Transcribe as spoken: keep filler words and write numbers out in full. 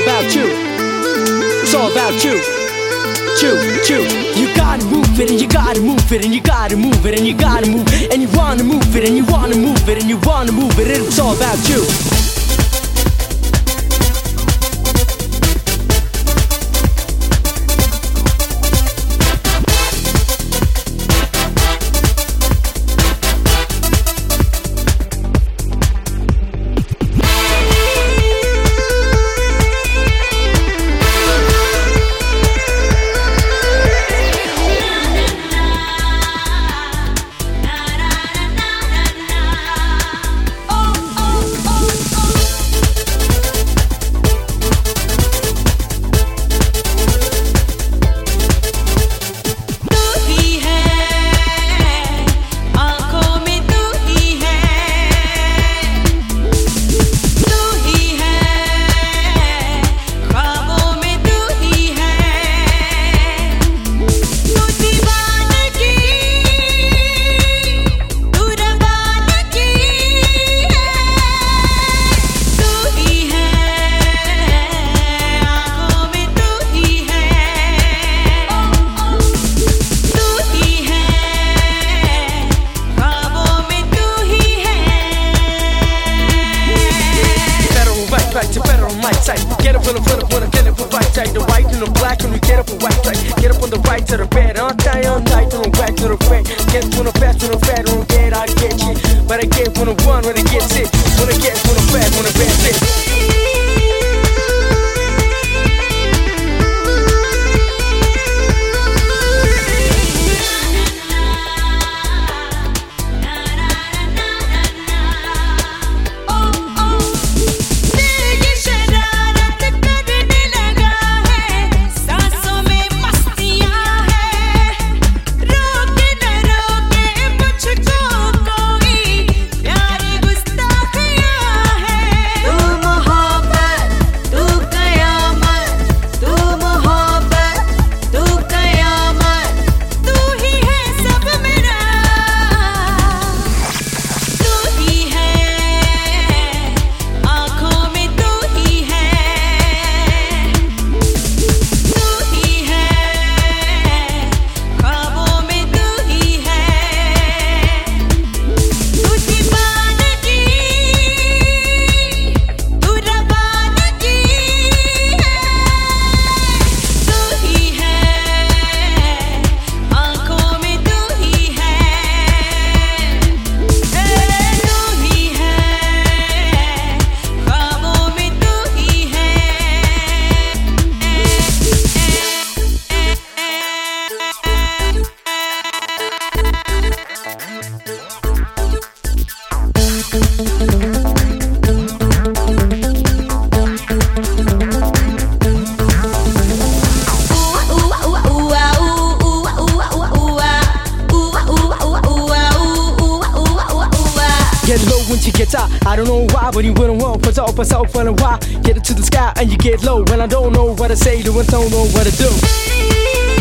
about you. It's all about you. Chew, chew. You gotta move it and you gotta move it and you gotta move it and you gotta move it and you wanna move it and you wanna move it and you wanna move it. It's all about you. Get up on the front, wanna get up on the right side. The white and the black, and we get up on the right side. Get up on the right to the bed, on tie, on tight, on the back to the front. Get when I'm fast, when I'm fat, when I get, I get you. But I get when I one, when I get sick. When I get, when I'm fat, when I bad sick. Get low when you get out, I don't know why, but you wouldn't want to up myself for a while. Get it to the sky and you get low when I don't know what to say, do I don't know what to do.